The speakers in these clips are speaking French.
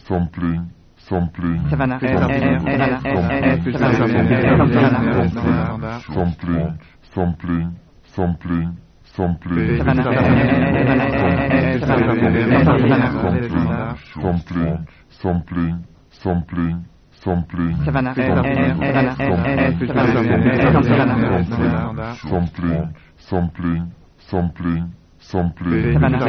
sampling, sampling, Savannah, sampling, sampling, sampling, sampling, sampling, sampling, sampling, Savannah, sampling, sampling, sampling, sampling,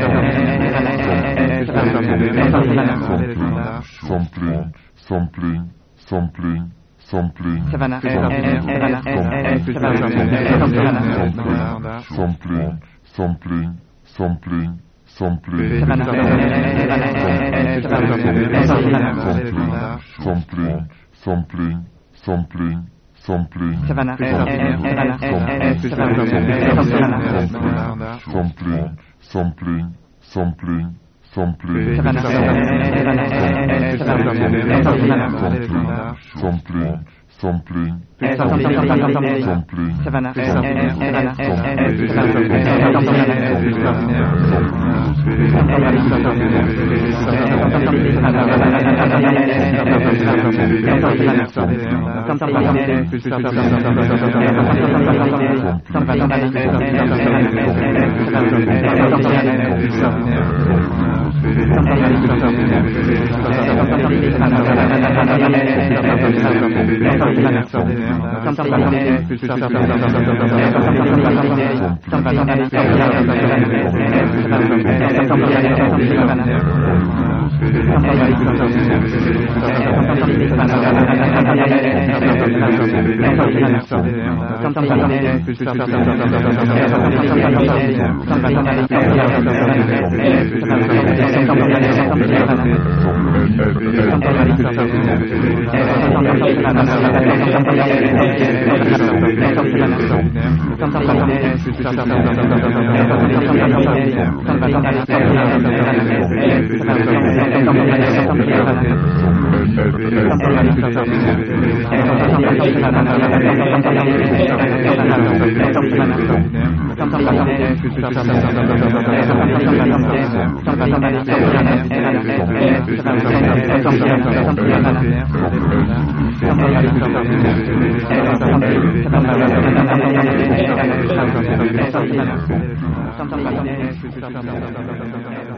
sampling, sampling, sampling, sampling, Savannah, sampling, sampling, sampling, sampling, sampling, sampling, sampling, sampling, Savannah, sampling, sampling, sampling, sampling, sampling, sampling, sampling, Savannah,